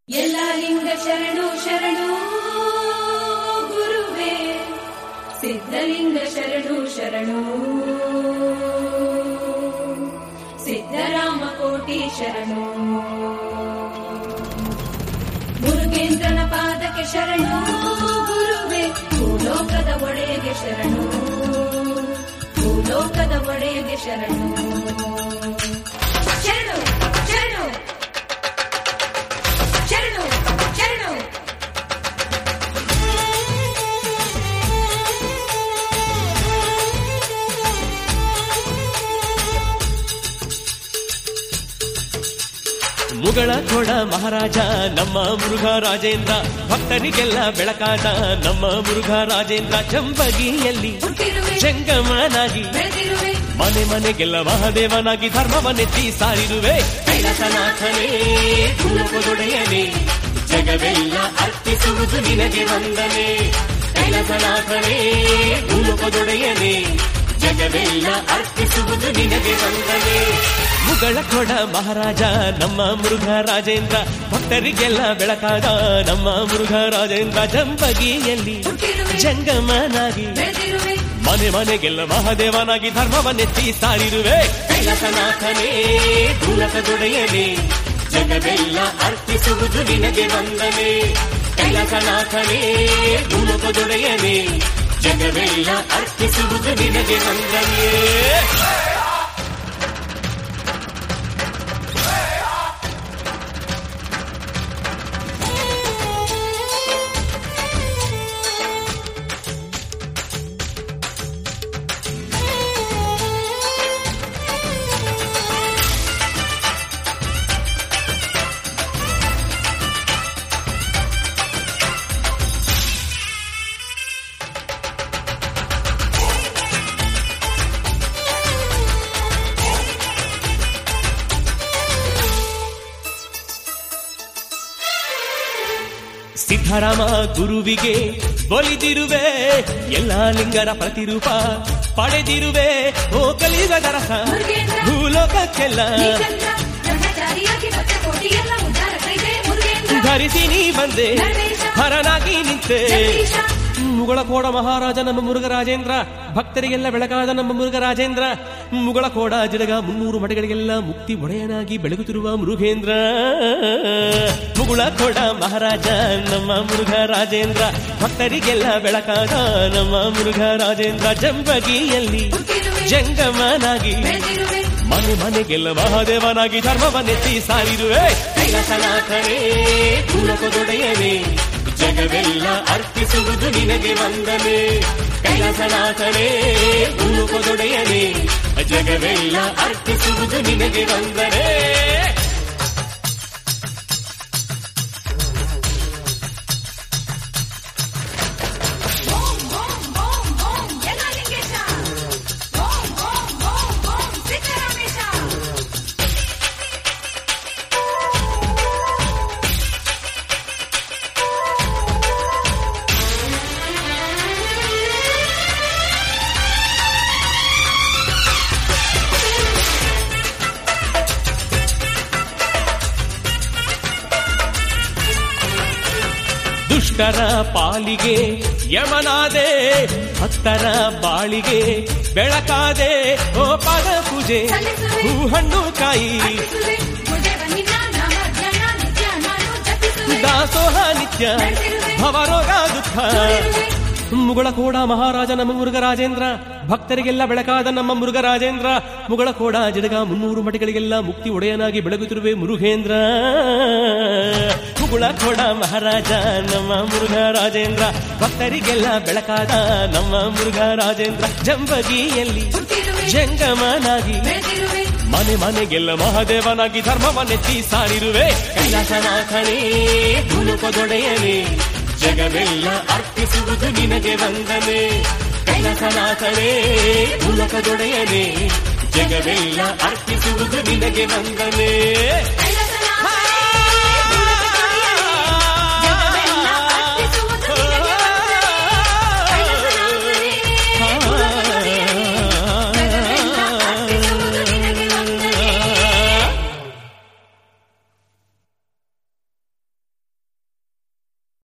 ಎಲ್ಲ ಲಿಂಗ ಶರಣು ಶರಣು ಗುರುವೇ, ಸಿದ್ಧಲಿಂಗ ಶರಣು ಶರಣು, ಸಿದ್ಧರಾಮ ಕೋಟಿ ಶರಣು, ಮುರುಗೇಂದ್ರನ ಪಾದಕ್ಕೆ ಶರಣು ಗುರುವೇ, ಭೂಲೋಕದ ಒಡೆಯಗೆ ಶರಣು, ಭೂಲೋಕದ ಒಡೆಯಗೆ ಶರಣು, ಶರಣು ಶರಣು ಶರಣು ಶರಣು. ಮುಗಳ ಕೊಡ ಮಹಾರಾಜ ನಮ್ಮ ಮುರುಘ ರಾಜೇಂದ್ರ, ಭಕ್ತರಿಗೆಲ್ಲ ಬೆಳಕಾದ ನಮ್ಮ ಮುರುಘ ರಾಜೇಂದ್ರ, ಚಂಬಗಿಯಲ್ಲಿ ಜಂಗಮನಾಗಿ ಮನೆ ಮನೆಗೆಲ್ಲ ಮಹಾದೇವನಾಗಿ ಧರ್ಮವನ್ನೆತ್ತಿ ಸಾರಿರುವೆ. ಕೈಲಾಸನಾಥನೇ ಭೂಲೋಕದೊಡೆಯನೇ, ಜಗವೆಲ್ಲ ಅರ್ಪಿಸುವುದು ನಿನಗೆ ವಂದನೆ. ಕೈಲಾಸನಾಥನೇ ಭೂಲೋಕದೊಡೆಯನೇ, ಜಗವೆಲ್ಲ ಅರ್ಪಿಸುವುದು ನಿನಗೆ ವಂದನೆ. ಮುಗಳ ಕೊಡ ಮಹಾರಾಜ ನಮ್ಮ ಮುರುಘ ರಾಜೇಂದ್ರ, ಭಕ್ತರಿಗೆಲ್ಲ ಬೆಳಕಾದ ನಮ್ಮ ಮುರುಘ ರಾಜೇಂದ್ರ, ಜಂಬಗಿಯಲ್ಲಿ ಜಂಗಮನಾಗಿ ಮನೆ ಮನೆಗೆಲ್ಲ ಮಹಾದೇವನಾಗಿ ಧರ್ಮವನ್ನೆತ್ತಿ ಸಾರಿರುವೆ. ಕೈಲಾಸನಾಥನೇ ಭೂಲೋಕದೊಡೆಯನೇ, ಜಗವೆಲ್ಲ ಅರ್ಪಿಸುವುದು ನಿನಗೆ ವಂದನೆ. ಕೈಲಾಸನಾಥನೇ ಭೂಲೋಕದೊಡೆಯನೇ, ಜಗವೆಲ್ಲ ಅರ್ಪಿಸುವುದು ನಿನಗೆ ವಂದನೆ. ಸಿದ್ಧರಾಮ ಗುರುವಿಗೆ ಒಲಿದಿರುವೆ, ಎಲ್ಲ ಲಿಂಗರ ಪ್ರತಿರೂಪ ಪಡೆದಿರುವೆ. ಓ ಕಲಿಯುಗದ ರಸ ಭೂಲೋಕಕ್ಕೆಲ್ಲ ಧರಿಸಿ ನೀ ಬಂದೆ, ಹರನಾಗಿ ನಿಂತೆ. ಮುಗಳ ಕೋಡ ಮಹಾರಾಜ ನಮ್ಮ ಮುರುಘ ರಾಜೇಂದ್ರ, ಭಕ್ತರಿಗೆಲ್ಲ ಬೆಳಕಾದ ನಮ್ಮ ಮುರುಘ ರಾಜೇಂದ್ರ, ಮುಗಳ ಕೋಡ ಜಿಡಗ 300 ಮಠಗಳಿಗೆಲ್ಲ ಮುಕ್ತಿ ಒಡೆಯನಾಗಿ ಬೆಳಗುತ್ತಿರುವ ಮುರುಘೇಂದ್ರ. ಮುಗಳ ಕೋಡ ಮಹಾರಾಜ ನಮ್ಮ ಮುರುಘ ರಾಜೇಂದ್ರ, ಭಕ್ತರಿಗೆಲ್ಲ ಬೆಳಕಾದ ನಮ್ಮ ಮುರುಘ ರಾಜೇಂದ್ರ, ಜಂಬಗಿಯಲ್ಲಿ ಜಂಗಮನಾಗಿ ಮನೆ ಮನೆಗೆಲ್ಲ ಮಹಾದೇವನಾಗಿ ಧರ್ಮವನ್ನೆತ್ತಿ ಸಾರಿರುವೆ. ಕೈಲಾಸನಾಥನೇ ಭೂಲೋಕದೊಡೆಯನೇ, ಜಗವೆಲ್ಲ ಅರ್ಪಿಸುವುದು ನಿನಗೆ ವಂದನೆ. ಕೈಲಾಸನಾಥನೇ ಭೂಲೋಕದೊಡೆಯನೇ, ಜಗವೆಲ್ಲ ಅರ್ಪಿಸುವುದು ನಿನಗೆ ವಂದನೆ. ದುಷ್ಟರ ಪಾಲಿಗೆ ಯಮನಾದೆ, ಭಕ್ತರ ಬಾಳಿಗೆ ಬೆಳಕಾದೆ. ಓ ಪಾದ ಪೂಜೆ ಹೂ ಹಣ್ಣು ಕಾಯಿ ದಾಸೋಹ ನಿತ್ಯ, ಭವರೋಗ ದುಃಖ. ಮುಗಳ ಕೋಡ ಮಹಾರಾಜ ನಮ್ಮ ಮುರುಘ ರಾಜೇಂದ್ರ, ಭಕ್ತರಿಗೆಲ್ಲ ಬೆಳಕಾದ ನಮ್ಮ ಮುರುಘ ರಾಜೇಂದ್ರ, ಮುಗಳ ಕೋಡ ಜಿಡಗ 300 ಮಠಗಳಿಗೆಲ್ಲ ಮುಕ್ತಿ ಒಡೆಯನಾಗಿ ಬೆಳಗುತ್ತಿರುವೆ ಮುರುಘೇಂದ್ರ. ಮುಗಳ ಕೋಡ ಮಹಾರಾಜ ನಮ್ಮ ಮುರುಘ ರಾಜೇಂದ್ರ, ಭಕ್ತರಿಗೆಲ್ಲ ಬೆಳಕಾದ ನಮ್ಮ ಮುರುಘ ರಾಜೇಂದ್ರ, ಜಂಬಗಿಯಲ್ಲಿ ಜಂಗಮನಾಗಿ ಮನೆ ಮನೆಗೆಲ್ಲ ಮಹಾದೇವನಾಗಿ ಧರ್ಮವನ್ನೆತ್ತಿ ಸಾರಿರುವೆ. ಕೈಲಾಸನಾಥನೇ ಭೂಲೋಕದೊಡೆಯನೇ, ಜಗವೆಲ್ಲ ಅರ್ಪಿಸುವುದು ನಿನಗೆ ವಂದನೆ. ಕೈಲಾಸನಾಥನೇ ಭೂಲೋಕದೊಡೆಯನೇ, ಜಗವೆಲ್ಲ ಅರ್ಪಿಸುವುದು ನಿನಗೆ ವಂದನೆ.